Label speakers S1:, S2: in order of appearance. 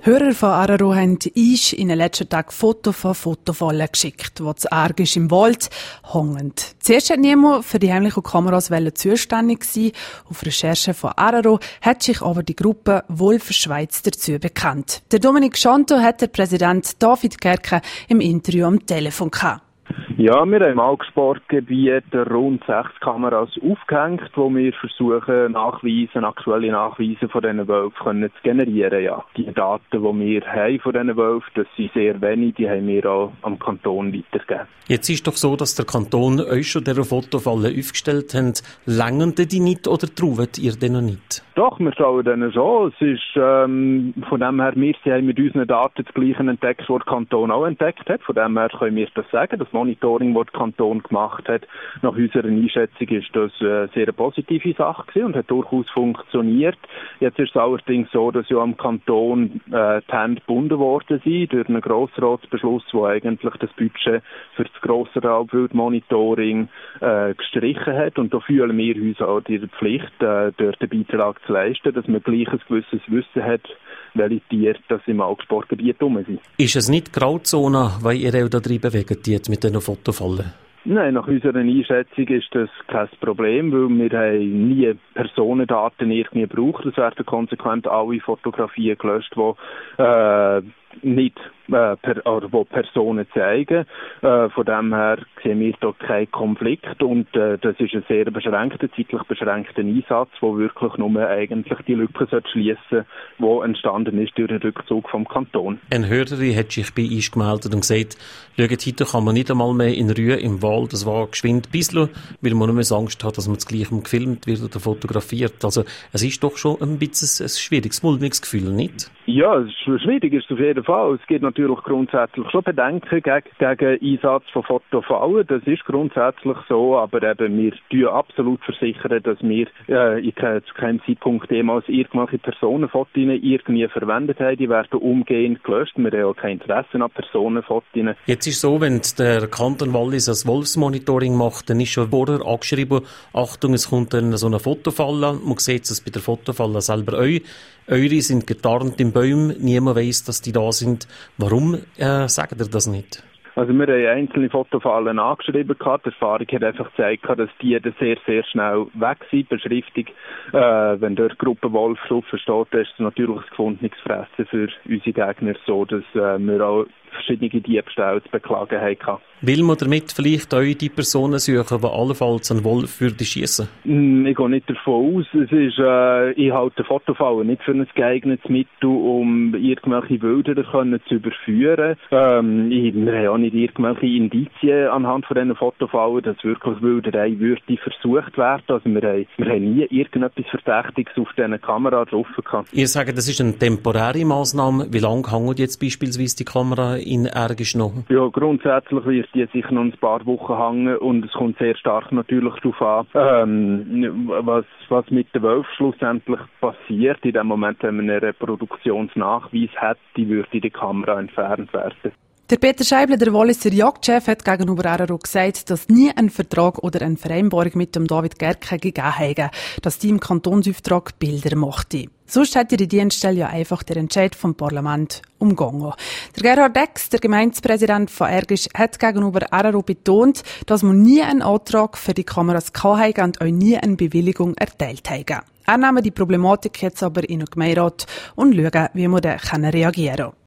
S1: Hörer von Araro haben uns in den letzten Tagen Fotos von Fotofallen geschickt, die zu Argisch im Wald hängen. Zuerst hat niemand für die heimlichen Kameras zuständig sein. Auf Recherche von Araro hat sich aber die Gruppe Wolf Schweiz dazu bekannt. Der Dominik Schanto hat der Präsident David Gerke im Interview am Telefon gehabt.
S2: Ja, wir haben im Augsburggebiet rund 6 Kameras aufgehängt, wo wir versuchen, aktuelle Nachweise von diesen Wölfen zu generieren. Ja. Die Daten, die wir haben von diesen Wölfen, das sind sehr wenig, die haben wir auch am Kanton weitergegeben.
S3: Jetzt ist doch so, dass der Kanton euch schon diese Fotofalle aufgestellt hat. Langen die nicht oder traut ihr denen noch nicht?
S2: Doch, wir schauen denen schon. Es ist, von dem her, wir haben mit unseren Daten das Gleiche entdeckt, was der Kanton auch entdeckt hat. Von dem her können wir das sagen. Das Monitoring, das der Kanton gemacht hat, nach unserer Einschätzung ist das eine sehr positive Sache gewesen und hat durchaus funktioniert. Jetzt ist es allerdings so, dass ja am Kanton die Hände gebunden worden sind durch einen Grossratsbeschluss, der eigentlich das Budget für das grosse Raubwildmonitoring gestrichen hat. Und da fühlen wir uns auch die Pflicht, dort den Beitrag zu leisten, dass man gleich ein gewisses Wissen hat, welche Tiere das im Augsburggebiet rum sind.
S3: Ist es nicht Grauzone, weil ihr auch da drin bewegt mit diesen Fotofallen?
S2: Nein, nach unserer Einschätzung ist das kein Problem, weil wir haben nie Personendaten irgendwie gebraucht. Es werden konsequent alle Fotografien gelöscht, die wo Personen zeigen. Von dem her sehen wir da keinen Konflikt und das ist ein sehr zeitlich beschränkter Einsatz, der wirklich nur eigentlich die Lücke schließen sollte, die entstanden ist durch den Rückzug vom Kanton.
S3: Eine Hörerin hat sich bei uns gemeldet und gesagt, schaut, heute kann man nicht einmal mehr in Ruhe im Wald, das war geschwind ein bisschen, weil man nur Angst hat, dass man das Gleiche gefilmt wird oder fotografiert. Also es ist doch schon ein bisschen ein schwieriges, mulmiges Gefühl, nicht?
S2: Ja, es ist schwierig, ist auf jeden Fall. Es gibt natürlich grundsätzlich schon Bedenken gegen Einsatz von Fotofallen. Das ist grundsätzlich so, aber eben wir tun absolut versichern, dass wir zu keinem Zeitpunkt jemals irgendwelche Personenfotos irgendwie verwendet haben. Die werden umgehend gelöscht. Wir haben auch kein Interesse an Personenfotos.
S3: Jetzt ist es so, wenn der Kanton Wallis ein Wolfsmonitoring macht, dann ist schon vorher angeschrieben, Achtung, es kommt dann so eine Fotofalle. Man sieht es bei der Fotofalle selber auch. Eure sind getarnt in Bäumen, niemand weiss, dass die da sind. Warum sagt ihr das nicht?
S2: Also wir haben einzelne Fotofallen angeschrieben gehabt. Die Erfahrung hat einfach gezeigt, dass die sehr, sehr schnell weg sind. Beschriftung, wenn dort Gruppe Wolf drauf steht, ist es natürlich ein gefundenes Fressen für unsere Gegner, so dass wir auch verschiedene Diebstähle zu beklagen haben.
S3: Will man damit vielleicht auch die Personen suchen, die allenfalls einen Wolf schiessen
S2: würden? Ich gehe nicht davon aus. Es ist, ich halte Fotofallen nicht für ein geeignetes Mittel, um irgendwelche Wilderer zu überführen. Wir haben auch nicht irgendwelche Indizien anhand von diesen Fotofallen, dass wirklich Wilderei würde versucht werden. Also wir haben nie irgendetwas Verdächtiges auf diesen Kamera drauf gehabt.
S3: Ihr sagt, das ist eine temporäre Massnahme. Wie lange hängt jetzt beispielsweise die Kamera in Argisch noch?
S2: Ja, grundsätzlich wird die sicher noch ein paar Wochen hängen und es kommt sehr stark natürlich darauf an, was mit dem Wolf schlussendlich passiert. In dem Moment, wenn man einen Reproduktionsnachweis hat, würde die Kamera entfernt werden.
S1: Der Peter Scheibler, der Walliser Jagdchef, hat gegenüber Araro gesagt, dass nie ein Vertrag oder eine Vereinbarung mit dem David Gerke gegeben hätte, dass die im Kantonsauftrag Bilder machte. Sonst hätte die Dienststelle ja einfach den Entscheid vom Parlament umgangen. Der Gerhard Dex, der Gemeindepräsident von Argisch, hat gegenüber Araro betont, dass man nie einen Antrag für die Kameras gehabt und auch nie eine Bewilligung erteilt hätte. Er nehme die Problematik jetzt aber in den Gemeinderat und schauen, wie man da reagieren kann.